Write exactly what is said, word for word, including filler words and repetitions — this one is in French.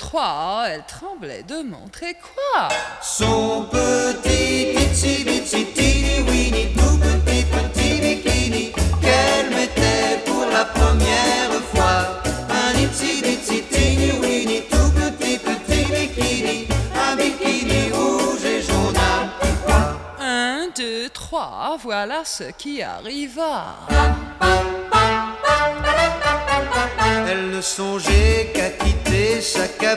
trois, elle tremblait de montrer quoi? Son petit itsy bitsy teeny weeny, tout petit petit bikini qu'elle mettait pour la première fois. Un itsy bitsy teeny weeny, tout petit petit bikini, un bikini rouge et jaune à pourquoi. Un, deux, trois, voilà ce qui arriva. Elle ne songeait qu'à quitter sa cabine.